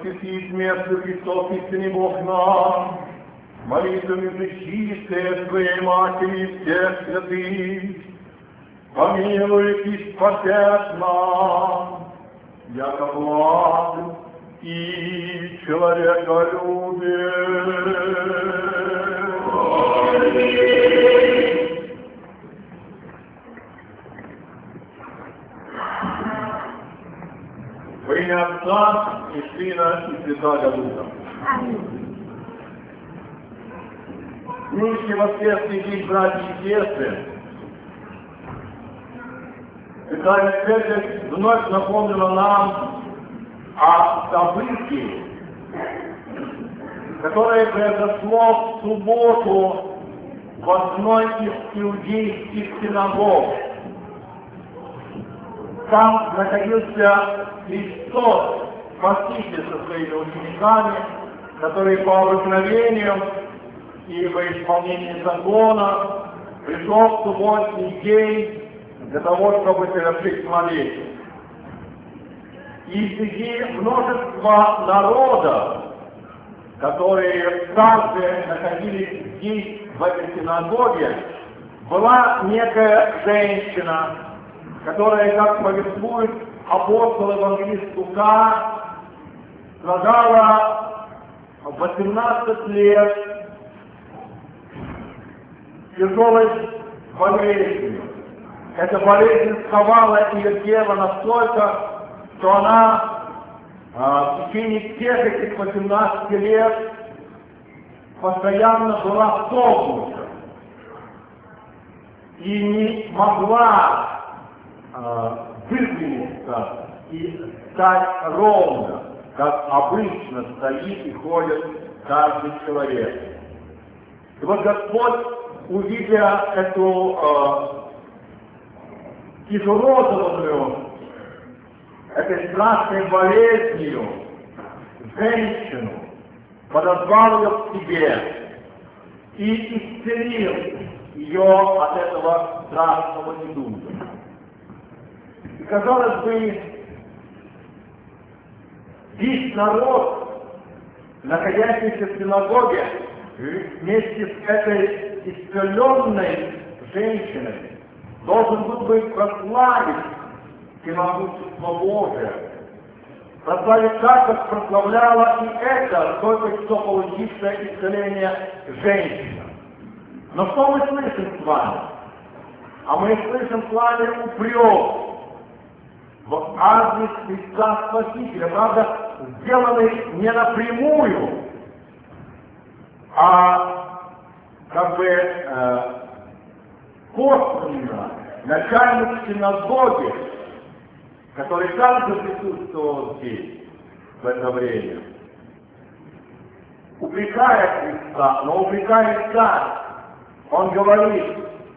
просвети смертью Христос, истинный Бог нам, молитвами пречистой Твоей Матери и всех святых, помилуй и спасет нам, яко благ и человеколюбие. Во имя Отца и Сына и Святаго Духа. Нынешний воскресный день, братья и сестры, Святая Церковь вновь напомнила нам о событии, которое произошло в субботу в одной из иудейских синагог. Там находился Христос, Спаситель со своими учениками, которые по обыкновению и во исполнении закона пришел в субботний день для того, чтобы совершить молитву. И среди множества народа, которые каждый находились здесь, в этой синагоге, была некая женщина, которая, как повествует апостол евангелист Лука, страдала 18 лет тяжелой болезнью. Эта болезнь сковала ее тело настолько, что она в течение всех этих 18 лет постоянно была согнута и не могла выпрямиться и стать ровно, как обычно стоит и ходит каждый человек. И вот Господь, увидя эту изуродованную этой страшной болезнью женщину, подозвал ее к себе и исцелил ее от этого страшного недуга. И, казалось бы, весь народ, находящийся в синагоге, вместе с этой исцеленной женщиной, должен был бы прославить всемогущество Божие, прославить так, как прославляла и эта только что получившая исцеление женщина. Но что мы слышим с вами? А мы слышим с вами упрек в адрес Христа Спасителя, правда, сделанный не напрямую, а как бы косвенно начальник синагоги, который также присутствовал здесь в это время, упрекая Христа, но упрекает так. Он говорит: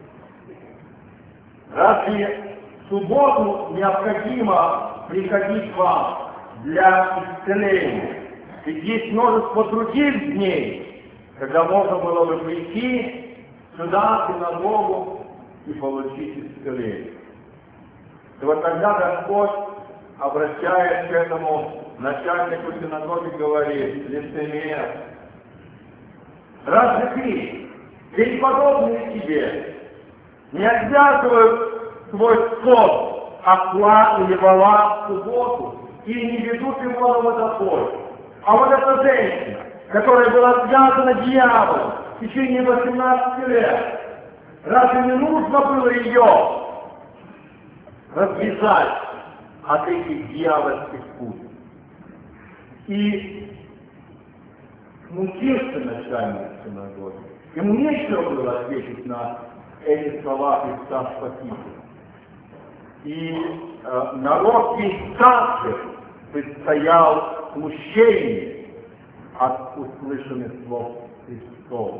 разве в субботу необходимо приходить вам для исцеления? Ведь есть множество других дней, когда можно было бы прийти сюда, в синагогу, и получить исцеление. И вот тогда Господь, обращаясь к этому начальнику синагоги, говорит: лицемер, разве ты, ведь подобные тебе, не обязывают свой скот, осла или вола в субботу, и не ведут его на водопой? А вот эта женщина, которая была связана дьяволом в течение 18 лет, разве не нужно было ее развязать от этих дьявольских пут? И смутился начальник синагоги. Ему нечего было ответить на эти слова Христа Спасителя. И народ весь также предстоял смущение от услышанных слов Христовых.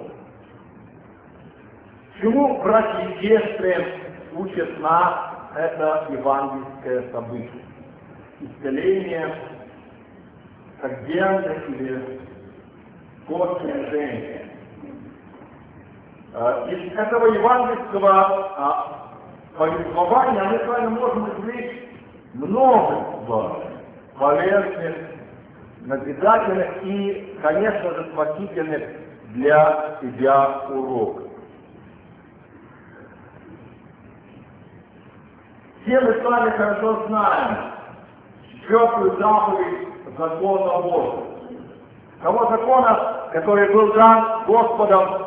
Чему, братья и сестры, учат нас это евангельское событие? Исцеление согбенных или косвенных женщин. Из этого евангельского повествования мы с вами можем извлечь множество полезных назидательных и, конечно же, спасительных для тебя уроков. Все мы с вами хорошо знаем четвертую заповедь закона Божьего. Того закона, который был дан Господом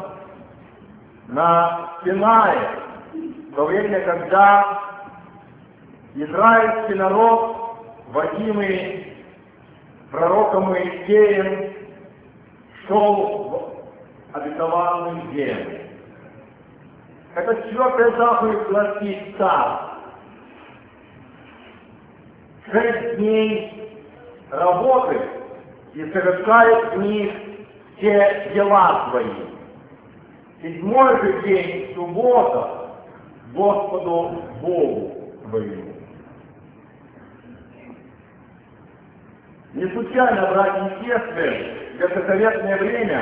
на Синае, в то время, когда израильский народ, водимый пророком Моисеем, шел в обетованную землю. Эта четвертая заповедь гласит так: 6 дней работы и совершает в них все дела свои. 7-й же день, суббота, Господу Богу твоему. Не случайно, братья и сестры, в ветхозаветное время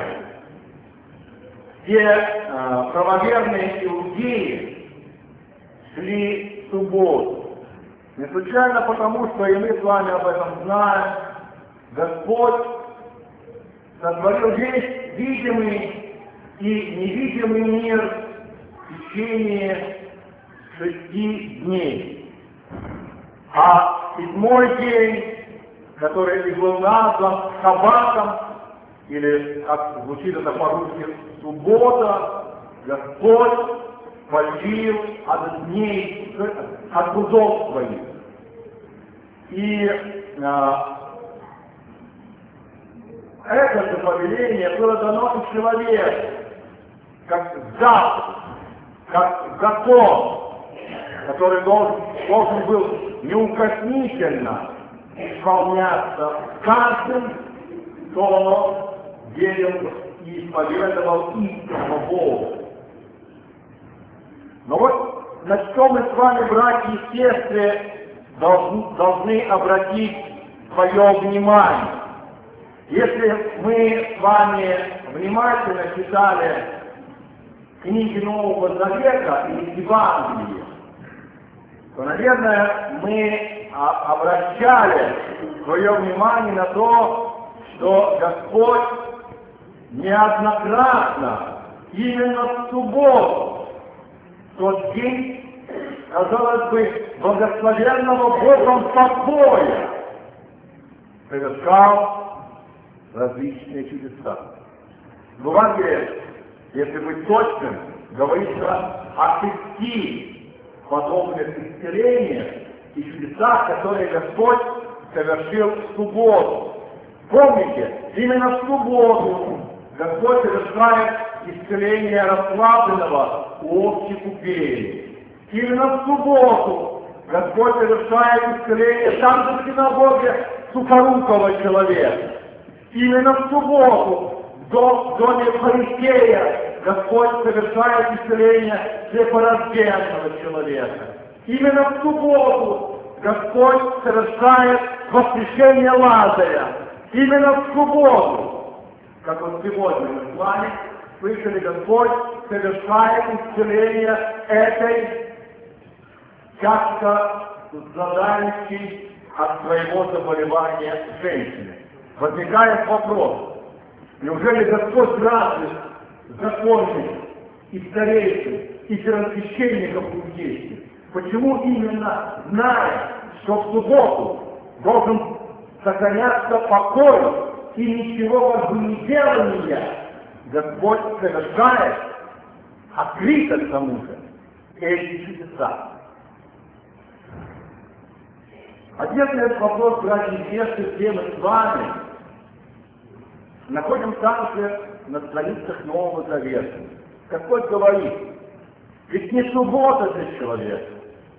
все правоверные иудеи шли в субботу. Не случайно потому, что и мы с вами об этом знаем, Господь сотворил весь видимый и невидимый мир в течение 6 дней. А 7-й день, который и был назван Шаббатом, или, как звучит это по-русски, суббота, Господь почил от дней, от трудов своих. И это же повеление было дано и человеку, как заповедь, как закон, который должен был неукоснительно исполняться каждым, кто верил и исповедовал истинного Бога. Но вот на что мы с вами, братья и сестры, должны обратить свое внимание. Если мы с вами внимательно читали книги Нового Завета или Евангелие, то, наверное, мы обращали свое внимание на то, что Господь неоднократно именно в субботу, в тот день, казалось бы, благословенного Богом покоя, совершал различные чудеса. В Евангелии, если быть точным, говорится о 6 подобных исцелениях и чудесах, которые Господь совершил в субботу. Помните, именно в субботу Господь совершает исцеление расслабленного у общей купели. Именно в субботу Господь совершает исцеление там же в синагоге сухорукого человека. Именно в субботу в доме фарисея Господь совершает исцеление слепорожденного человека. Именно в субботу Господь совершает воскрешение Лазаря. Именно в субботу, как вот сегодня мы с вами слышали, Господь совершает исцеление этой часто страдающей от своего заболевания женщины. Возникает вопрос: неужели Господь развит законных и старейшин, и первосвященников иудейских? Почему именно, зная, что в субботу должен сохраняться покой и ничего как бы не делания, Господь совершает открыто к тому же эти чудеса? Ответ на этот вопрос, братья и сестры, все мы с вами находим также на страницах Нового Завета. Господь говорит: ведь не суббота для человека,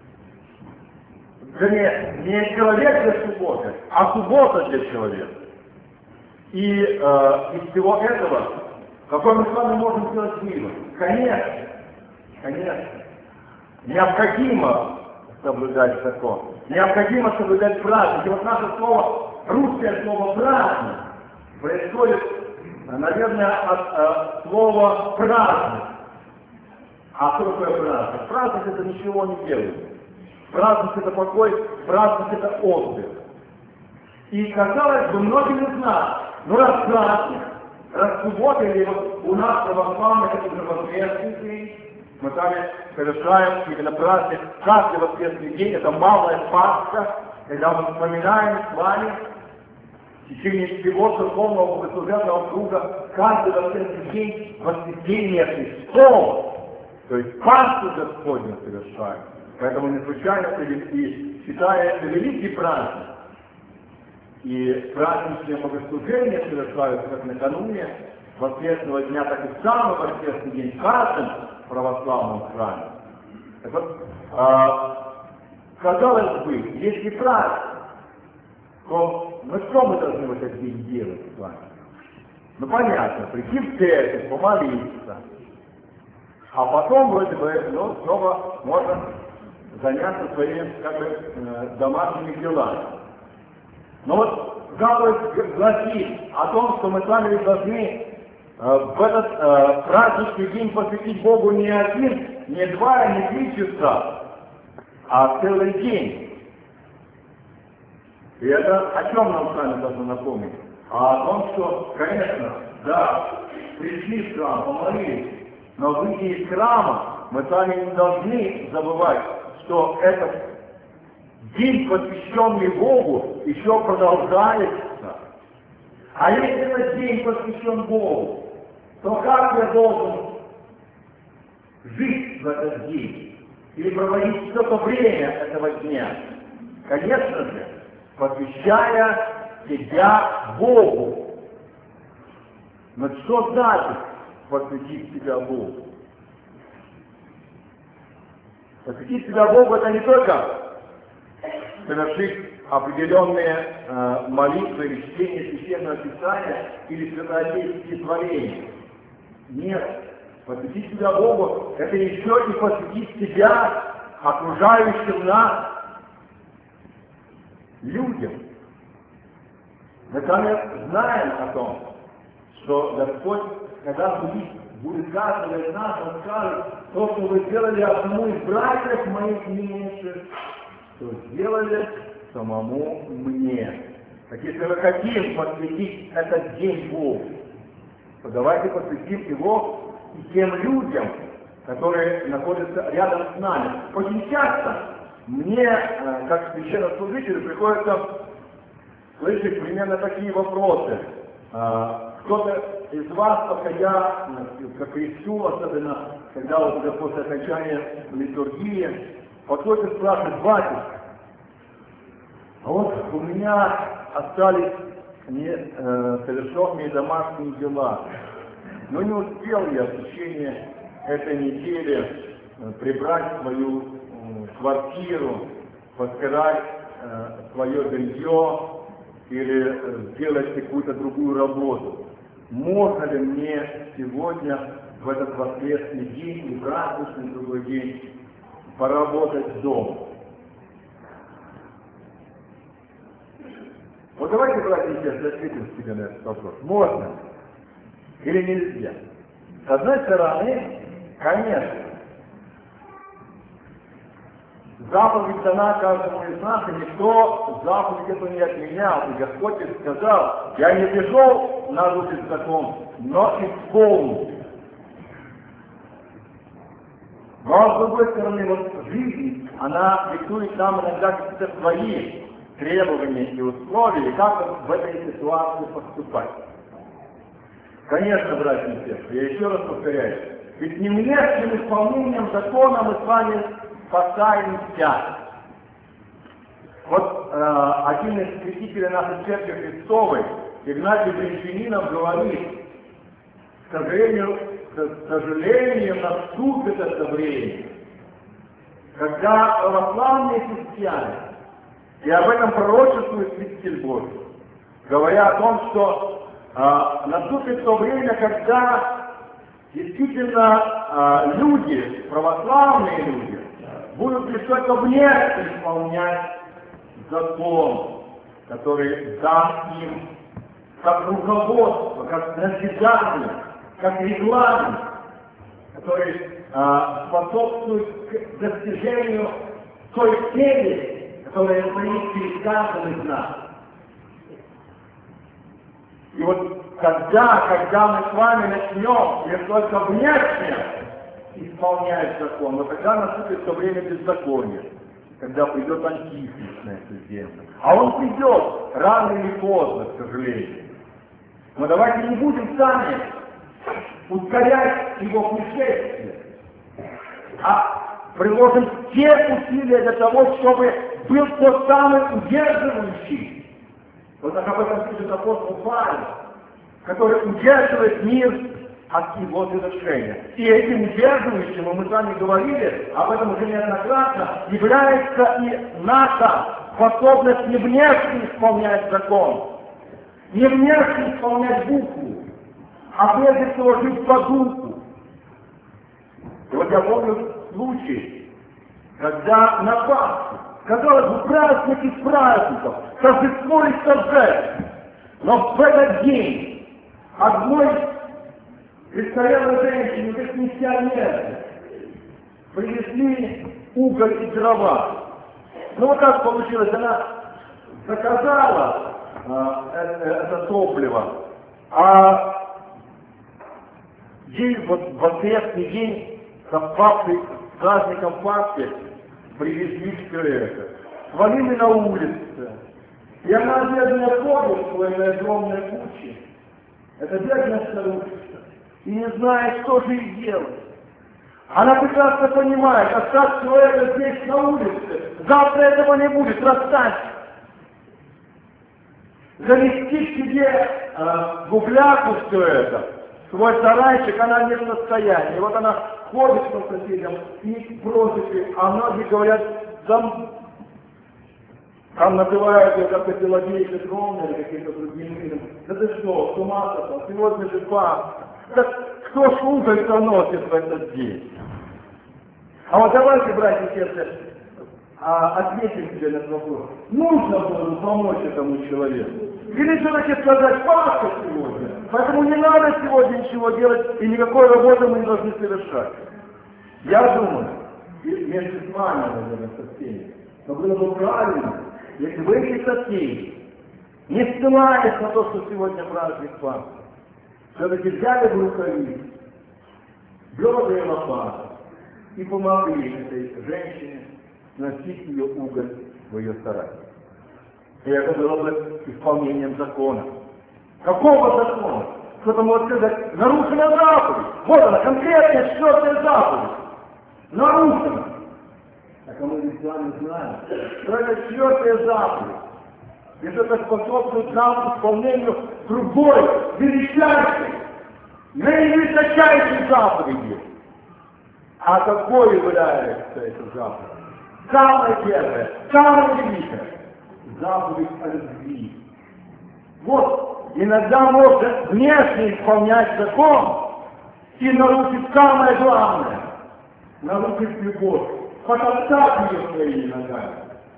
не человек для субботы, а суббота для человека. И из всего этого, какой мы с вами можем сделать вывод? Конечно, необходимо соблюдать закон, необходимо соблюдать праздник. И вот наше слово, русское слово праздник, происходит, наверное, от слова праздник. А что такое праздник? Праздник — это ничего не делает. Праздник — это покой, праздник — это отдых. И казалось бы, многим из нас, раз праздник, раз суббота, или вот у нас православных, это уже воскресный день, мы сами совершаем именно праздник, каждый воскресный день, это малая Пасха, когда мы вспоминаем с вами в течение всего церковного богослужебного круга каждый воскресный день воскресения Христова, то есть Пасху Господню совершаем. Поэтому не случайно и считая это великий праздник, и праздничные богослужения совершаются как накануне воскресного дня, так и самый воскресный день в каждом православном храме. Так вот, казалось бы, если праздник, то что мы должны в этот день делать с вами? Ну понятно, прийти в церковь, помолиться, а потом вроде бы снова можно заняться своими домашними делами. Но вот заповедь гласит о том, что мы с вами должны в этот праздничный день посвятить Богу не один, не два, не 3 часа, а целый день. И это о чем нам с вами должно напомнить? А о том, что, конечно, да, пришли в храм, помолились, но выйдя из храма, мы с вами не должны забывать, что этот день, посвященный Богу, еще продолжается. А если этот день посвящен Богу, то как я должен жить в этот день? Или проводить все то время этого дня? Конечно же, посвящая себя Богу. Но что значит посвятить себя Богу? Посвятить себя Богу — это не только совершить определенные молитвы или чтение Священного Писания или святоотеческие творения. Нет. Посвятить себя Богу — это еще и посвятить себя окружающим нас людям. Мы сами знаем о том, что Господь, когда будет каждого из нас, Он скажет: то, что вы сделали одному из братьев моих меньших, то сделали самому мне. Так если мы хотим посвятить этот день Богу, то давайте посвятим его и тем людям, которые находятся рядом с нами. Очень часто мне, как священнослужителю, приходится слышать примерно такие вопросы. Кто-то из вас, подходя ко кресту, особенно когда вот уже после окончания литургии, подходит и спрашивает: батюшка, а вот у меня остались совершенные домашние дела, но не успел я в течение этой недели прибрать свою квартиру, постирать свое белье или сделать какую-то другую работу. Можно ли мне сегодня, в этот воскресный день и праздничный другой день, поработать дома? Вот давайте, братья и сестры, ответим себе на этот вопрос. Можно или нельзя? С одной стороны, конечно, заповедь дана каждому из нас, и никто заповедь эту не отменял. И Господь сказал: я не пришел нарушить закон, но исполнить. Но с другой стороны, вот жизнь, она диктует нам иногда какие-то свои требования и условия, и как в этой ситуации поступать. Конечно, братья и сестры, я еще раз повторяю, ведь не внешним исполнением закона мы с вами спасаемся. Вот один из святителей нашей Церкви Христовой, Игнатий Брянчанинов, говорит: к сожалению, наступит это время, когда православные христиане, и об этом пророчествует святитель Божий, говоря о том, что наступит то время, когда действительно люди, православные люди, будут лишь только внешне исполнять закон, который дан им как руководство, как назидание, как регламент, который способствует к достижению той цели, которая стоит перед каждым из нас. И вот когда мы с вами начнем, лишь только внешне исполнять закон, вот тогда наступит то время беззакония, когда придет антихрист на эту землю. А он придет рано или поздно, к сожалению. Но давайте не будем сами ускорять его пришествие, а приложим все усилия для того, чтобы был тот самый удерживающий. Вот так об этом пишет апостол Павел, который удерживает мир от его завершения. И этим удерживающим, мы с вами говорили, об этом уже неоднократно, является и наша способность не внешне исполнять закон, не внешне исполнять букву, а прежде всего жить по духу. И вот я помню случай, когда на Пасху, казалось бы, праздник из праздников, торжество из торжеств, но в этот день одной престарелой женщине, как миссионеры, привезли уголь и дрова. Ну вот так получилось, она заказала это топливо, а ей вот в воскресный день, совпавший с праздником Пасхи, привезли все это. Свалили на улице. И она бедная ходит в этой огромной куче. Это бедная старушка. И не знает, что же ей делать. Она прекрасно понимает, оставь человека здесь на улице, завтра этого не будет, расстань. Занести к себе в угляку все это, свой сарайчик, она не в состоянии. И вот она ходит по соседям и просит, а многие говорят, там называют ее как-то Пелагеей Петровной или каким-то другим именем. Да ты что, с ума сошел, сегодня же Пасха. Так кто ж уголь-то носит в этот день? А вот давайте, братья и сестры, ответим себе на этот вопрос. Нужно было помочь этому человеку? Или все-таки сказать, Пасха сегодня, поэтому не надо сегодня ничего делать, и никакой работы мы не должны совершать. Я думаю, и вместе с вами, наверное, со всеми, но было бы правильно, если вы эти соседи, не ссылаясь на то, что сегодня праздник Пасхи, все-таки взяли бы рукавицы, ведра и лопаты и помогли этой женщине сносить ее уголь в ее сарай. И это было бы исполнением закона. Какого закона? Кто-то может сказать, нарушена заповедь. Вот она, конкретная 4-я заповедь. Нарушена. Так а мы ведь с вами знаем, что это 4-я заповедь. И это способствует нам исполнению другой, величайшей, наивысочайшей заповеди. А какой является эта заповедь? Самая первая, самая великая. Заповедь о любви. Вот, иногда можно внешне исполнять закон и нарушить самое главное, нарушить любовь, потоптать ее своими ногами.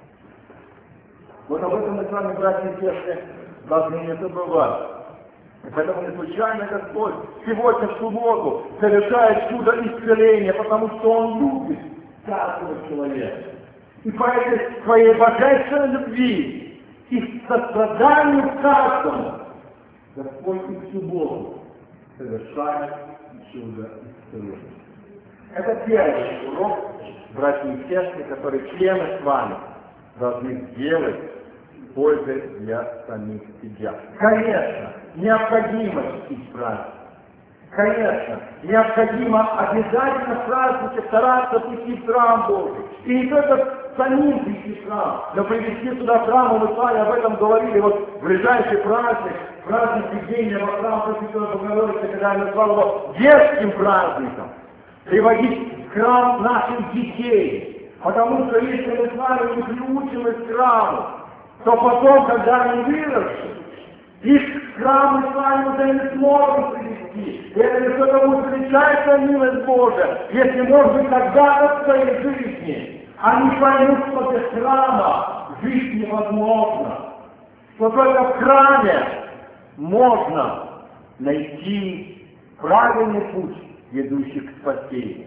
Вот об этом мы с вами, братья и сестры, должны не забывать. И поэтому не случайно Господь сегодня в субботу совершает чудо исцеления, потому что Он любит каждого человека. И по этой своей божественной любви и состраданию к каждому Господь и в субботу совершает чудо исцеления. Это первый урок, братья и сестры, который все мы с вами должны сделать пользой для самих себя. Конечно, необходимо чтить праздник. Конечно, необходимо обязательно в празднике стараться прийти в храм Божий. И не только самим прийти в храм, но привести туда храм, мы с вами об этом говорили, вот в ближайший праздник, праздник введения во храм Пресвятой Богородицы, когда я назвал его детским праздником, приводить в храм наших детей. Потому что если мы с вами не приучим их к храму, то потом, когда они вырастут, их в храм мы с вами уже не сможем привести. И это лишь потому, что величайшая милость Божия, если, может быть, когда-то в своей жизни они поймут, что без храма жить невозможно. Что только в храме можно найти правильный путь, ведущий к спасению.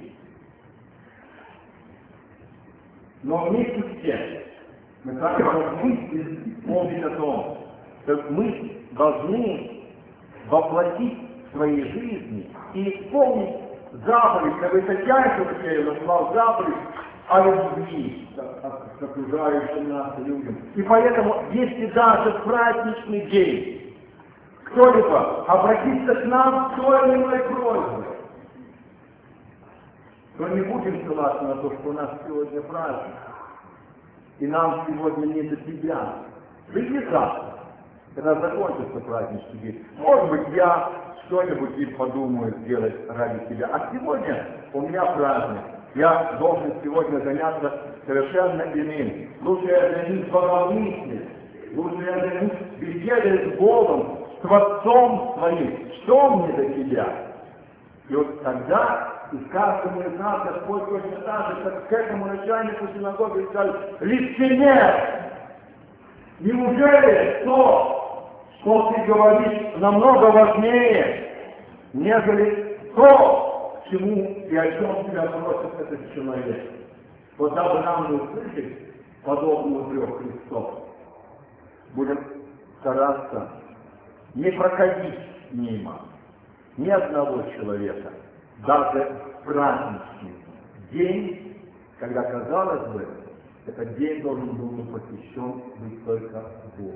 Но вместе с тем, мы с вами должны помнить о том, что мы должны воплотить в своей жизни и исполнить заповедь, как высочайшую назвал заповедь о любви к окружающим нас людям. И поэтому, если даже в праздничный день кто-либо обратится к нам с той или иной просьбой, то не будем ссылаться на то, что у нас сегодня праздник, и нам сегодня не до тебя. Приди завтра, когда закончится праздничный день. Может быть, я что-нибудь и подумаю сделать ради тебя. А сегодня у меня праздник. Я должен сегодня заняться совершенно иным. Лучше я займусь богомыслием. Лучше я займусь беседой с Богом, с Творцом своим. Что мне до тебя? И вот тогда и каждому из нас Господь точно так же, как к этому начальнику синагоги сказал: лицемер! Неужели то, что ты говоришь, намного важнее, нежели то, к чему и о чем тебя просит этот человек? Вот дабы нам не услышать подобную трех Христов, будем стараться не проходить мимо ни одного человека, даже в праздничный день, когда, казалось бы, этот день должен был быть посвящен быть только Богу.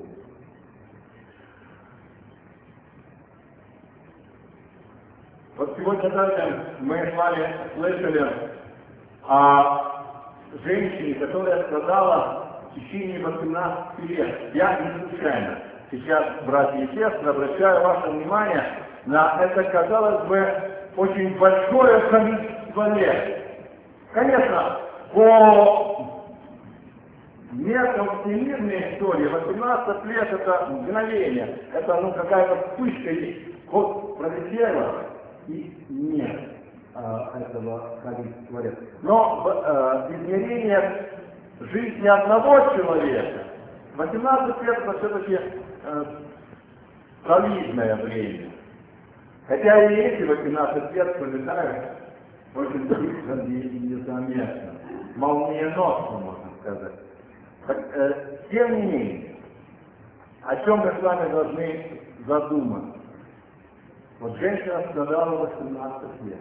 Вот сегодня даже мы с вами слышали о женщине, которая страдала в течение 18 лет. Я не случайно сейчас, братья и сестры, обращаю ваше внимание на это, казалось бы, очень большое количество лет. Конечно, по меркам всемирной истории 18 лет это мгновение, это какая-то вспышка, и вот пролетела, и нет этого количества лет. Но в измерениях жизни одного человека 18 лет это все-таки солидное время. Хотя и эти 18 лет пролетают очень быстро и незаметно, молниеносно, можно сказать. Тем не менее, о чем мы с вами должны задуматься? Вот женщина страдала 18 лет.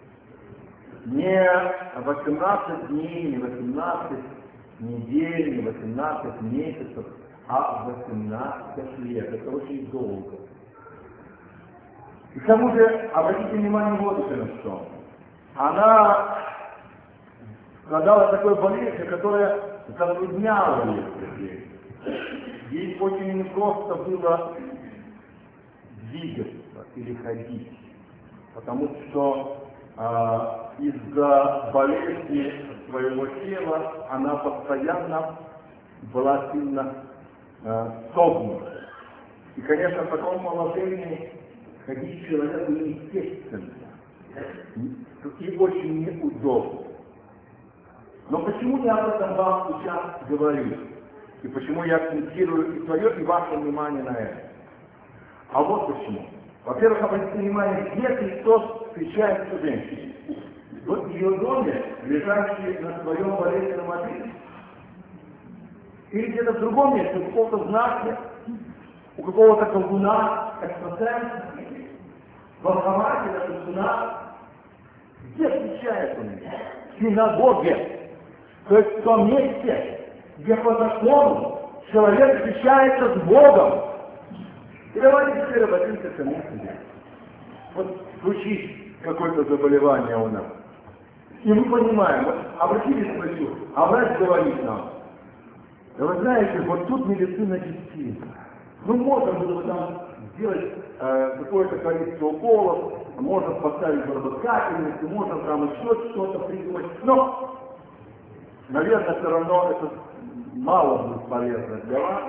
Не 18 дней, не 18 недель, не 18 месяцев, а 18 лет. Это очень долго. И к тому же, обратите внимание вот еще на что. Она страдала такой болезнью, которая затрудняла ее. Ей очень непросто было двигаться или ходить, потому что из-за болезни своего тела она постоянно была сильно согнута. И, конечно, в таком положении ходить человеку неестественно и очень неудобно. Но почему я об этом вам сейчас говорю? И почему я акцентирую и свое, и ваше внимание на это? А вот почему. Во-первых, обратите внимание, где Христос встречается с женщиной. Вот в ее доме, лежащей на своем болезненном одре. Или где-то в другом месте, у какого-то знака, у какого-то колдуна, экстрасенса, волхователя, колдуна. Где встречается он? В синагоге. То есть в том месте, где по закону человек встречается с Богом. И давайте теперь обратимся к самому себе. Вот случись какое-то заболевание у нас. И мы понимаем, вот обратились к врачу, а врач говорит нам: да вы знаете, вот тут медицина действительно. Ну, можно было там сделать какое-то количество уколов, можно поставить барбоскательницу, можно там еще что-то придумать. Но, наверное, все равно это мало будет полезно для вас.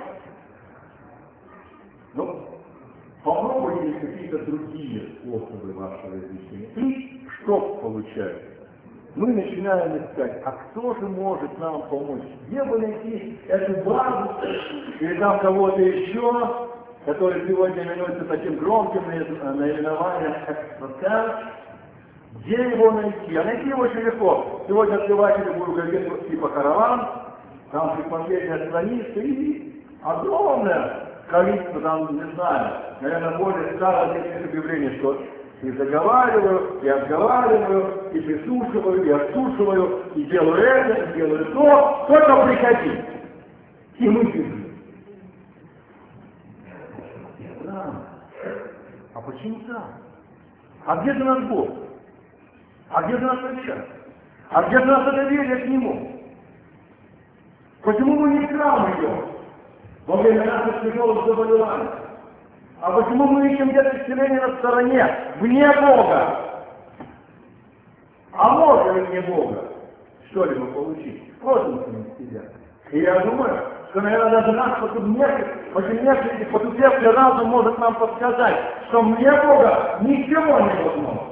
Но попробуйте какие-то другие способы вашего изучения. И что получается? Мы начинаем искать, а кто же может нам помочь? Где бы найти эту базу или там кого-то еще, который сегодня именуется таким громким наименованием экстрасенс? Где его найти? А найти его очень легко. Сегодня открывайте любую газету типа «Караван», там посмотреть на страницы, и огромное количество, там, не знаю, наверное, более 100 этих объявлений, что и заговариваю, и отговариваю, и прислушиваю, и отслушиваю, и делаю это, и делаю то, только приходи. И мы бежим. Да. А почему так? А где же наш Бог? А где же наша вера? А где же наше доверие к Нему? Почему мы не в храм идем во время наших тяжелых заболеваний? А почему мы ищем где-то исцеление на стороне, вне Бога? А можем вне Бога что-либо получить? Можем с ним сидеть. И я думаю, что, наверное, даже наш потемневший и потупевший разум может нам подсказать, что вне Бога ничего невозможно.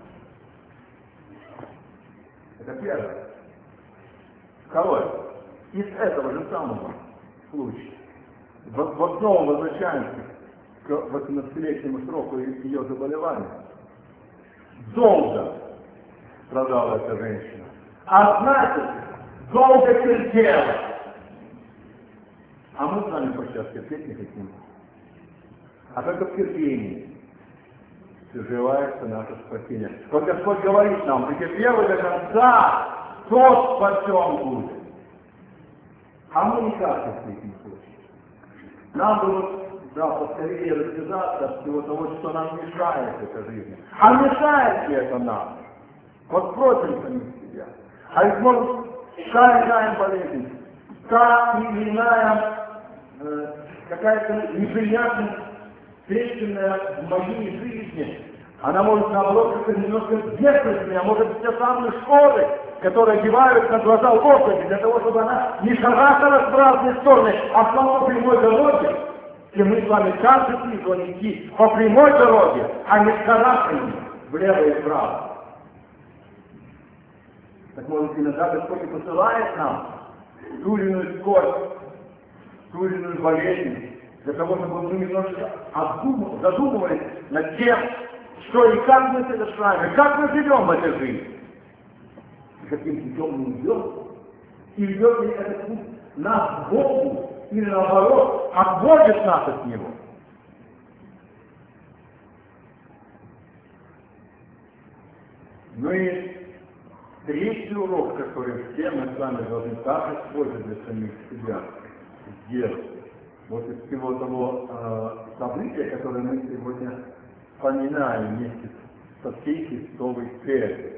Это первое. Второе. Из этого же самого случая вот снова возвращаемся к 18-летнему сроку ее заболевания. Долго страдала эта женщина. А значит, долго терпела. А мы с вами сейчас терпеть не хотим. А только в терпении соживается наше спасение. Вот Господь говорит нам, претерпевый до конца, тот спасен будет. А мы никак не хотим случае. Нам бы поскорее развязаться от всего того, что нам мешает эта жизнь. А мешает ли это нам? Вот спросим самих себя. А ведь может, та иная болезнь, та или иная какая-то неприятность, встреченная в моей жизни, она может, наоборот, как-то немножко сдерживать меня, может быть, те самые школы, которые одевают на глаза лошади, для того, чтобы она не шарахалась в разные стороны, а шла по прямой дороге. И мы с вами каждый день должны идти по прямой дороге, а не шарахаем влево и вправо. Так может, иногда Господь посылает нам ту или иную скорбь, ту или иную болезнь, для того, чтобы мы немножко задумывались над тем, что и как мы совершаем, и как мы живем в этой жизни. И каким путем мы идем, и ведет ли этот путь нас к Богу, или наоборот, отводит нас от Него. Ну и третий урок, который все мы с вами должны также использовать для самих себя, сделать. Вот из всего того события, которое мы сегодня вспоминаем вместе со всей Христовой Церковью.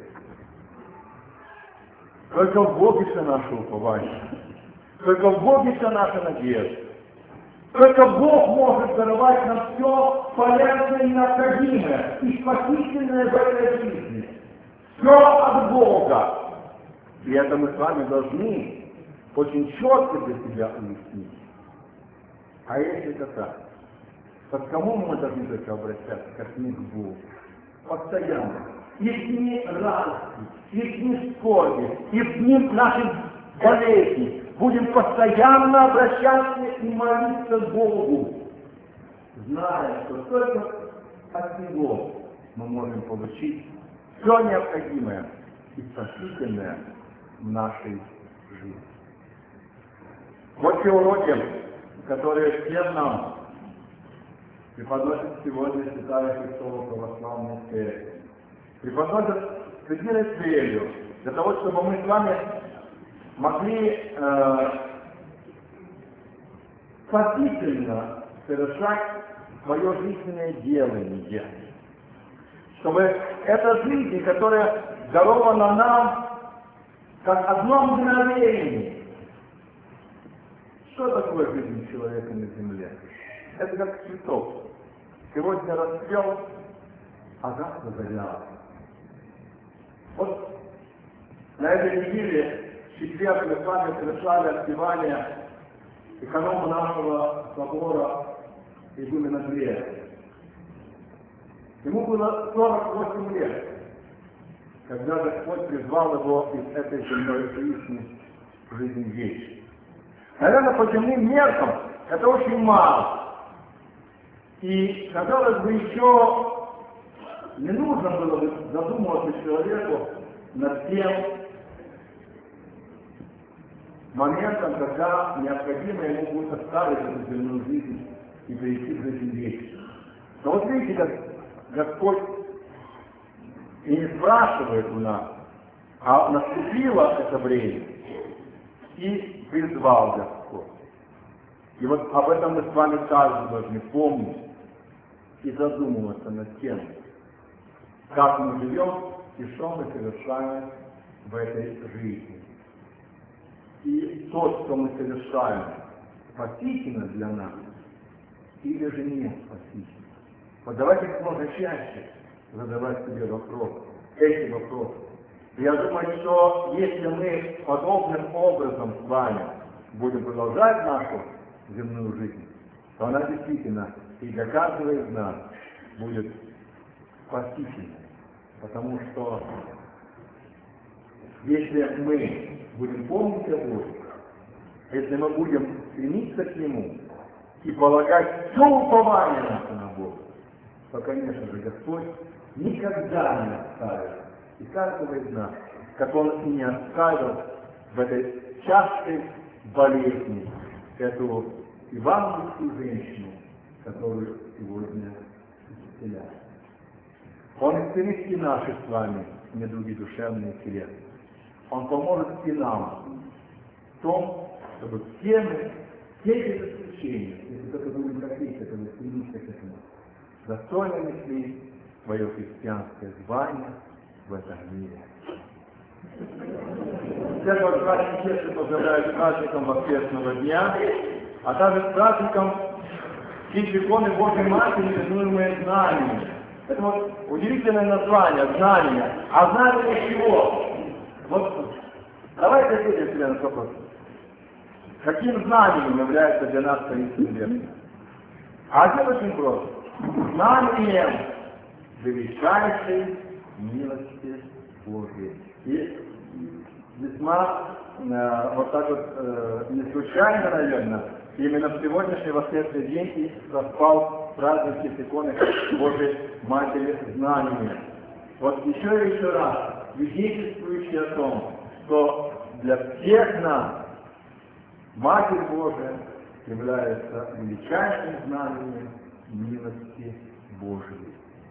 Только в Боге все наше упование, только в Боге вся наша надежда. Только Бог может даровать нам все полезное и необходимое, и спасительное в этой жизни. Все от Бога. И это мы с вами должны очень четко для себя уяснить. А если это так, то к кому мы должны только обращаться, как не к Богу? Постоянно. И с ними радости, и с ними скорби, и с ним наши болезни. Будем постоянно обращаться и молиться Богу, зная, что только от Него мы можем получить все необходимое и спасительное в нашей жизни. Вот те уроки, которые всем нам преподносит сегодня Святая Христова Православная Церковь. Преподносят с единой целью, для того, чтобы мы с вами могли спасительно совершать свое жизненное делание. Чтобы эта жизнь, которая дарована нам, как одно мгновение. Что такое жизнь человека на земле? Это как цветок. Сегодня расцвел, а завтра завял. Вот на этой неделе в четверг мы с вами совершали отпевание эконома нашего собора игумена Глея. Ему было 48 лет, когда Господь призвал его из этой земной жизни в жизнь вечную. Наверное, по земным меркам это очень мало. И, казалось бы, еще не нужно было бы задумываться человеку над тем моментом, когда необходимо ему будет оставить эту земную жизнь и перейти в жизнь вечную. Но вот видите, как Господь и не спрашивает у нас, а наступило это время, и призвал Господь. И вот об этом мы с вами каждый должны помнить и задумываться над тем, как мы живем и что мы совершаем в этой жизни. И то, что мы совершаем, спасительно для нас или же не спасительно. Вот давайте как можно чаще задавать себе эти вопросы. Я думаю, что если мы подобным образом с вами будем продолжать нашу земную жизнь, то она действительно и для каждого из нас будет спасительной. Потому что если мы будем помнить о Боге, если мы будем стремиться к Нему и полагать все упование наше на Бога, то, конечно же, Господь никогда не оставит и каждого из нас, как Он и не оставил в этой частой болезни эту евангельскую женщину, которую сегодня исцеляет. Он исцелит и наши с вами недуги душевные и телесные. Он поможет и нам в том, чтобы все мы, все эти исключения, если только будем хотеть этого, стремиться к этому, достойно несли свое христианское звание в этом мире. Всех вас, братья и сестры, поздравляю с праздником Воскресного дня, а также с праздником иконы Божьей Матери, именуемые знаниями. Это вот удивительное название, знание. А знание чего? Вот давайте ответим себе на вопрос. Каким знанием является для нас таинственный век? А ответ очень прост. Знанием величайшей милости Божьей. И весьма вот так вот не случайно, наверное, именно в сегодняшний воскресный день и совпал праздник иконы Божьей Матери знания. Вот еще и еще раз, свидетельствующий о том, что для всех нас Матерь Божия является величайшим знанием милости Божией.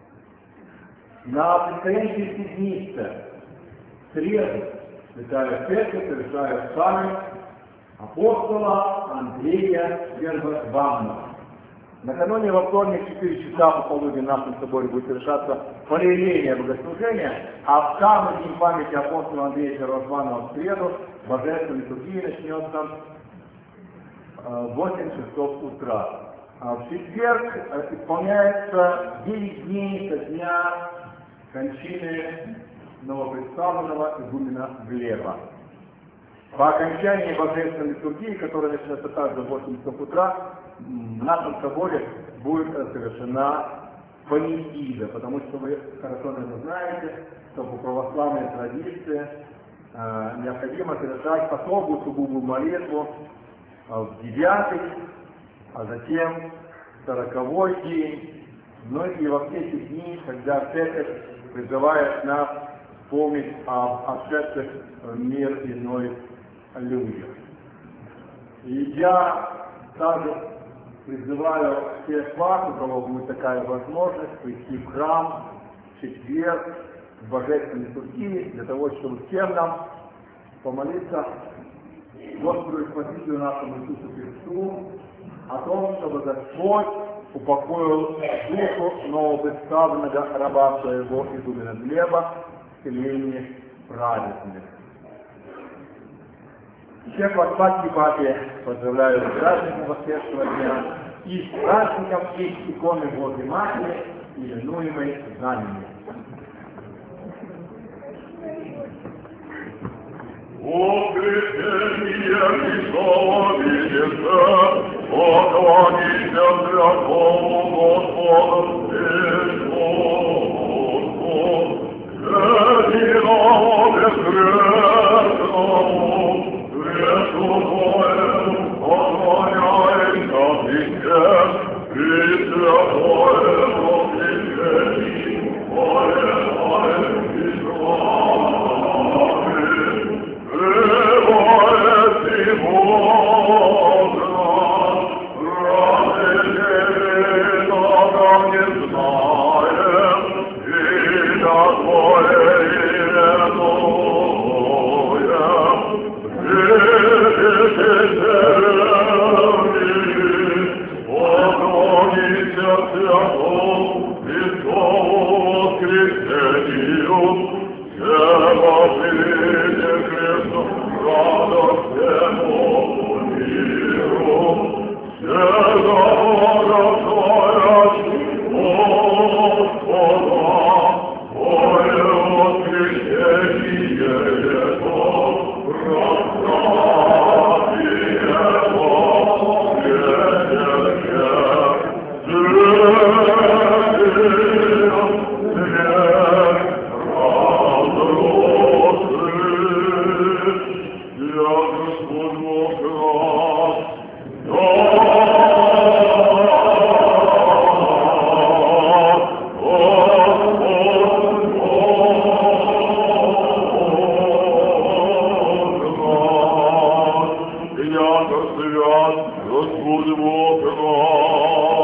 На предстоящей седмице, в среду, Святая Церковь совершает память апостола Андрея Первозванного. Накануне во вторник в 4 часа пополудни в нашем соборе будет совершаться параллельное богослужение, а в самый день памяти апостола Андрея Первозванного в среду божественная литургия начнется в 8 часов утра. А в четверг исполняется 9 дней со дня кончины новопредставленного игумена Глеба. По окончании божественной литургии, которая начнется также в 8 часов утра, в нашем соборе будет совершена панихида, потому что вы хорошо, наверное, знаете, что по православной традиции необходимо совершать особую сугубую молитву в 9-й, а затем 40-й день, но и во все эти дни, когда Церковь призывает нас помнить об отшедших в мир иной людях. И я также призываю всех вас, у кого будет такая возможность, прийти в храм в четверг, в божественной литургии, для того, чтобы всем нам помолиться Господу и Спасителю нашему Иисусу Христу о том, чтобы Господь упокоил душу новопредставленного раба своего игумена Глеба в селении праведных. Всех вас, Пасхи Папе, поздравляю с праздником Воскресного дня и с праздником иконы Божьей Матери, именуемой знаниями. Воскресение Христова видится, поклонися святому Господу, единому бескрестному, Христу Твоему поклоняемся всем, и святое воскресенье поедаем и славим. Пребывает и Бог, ради свят, Господь Бог наш.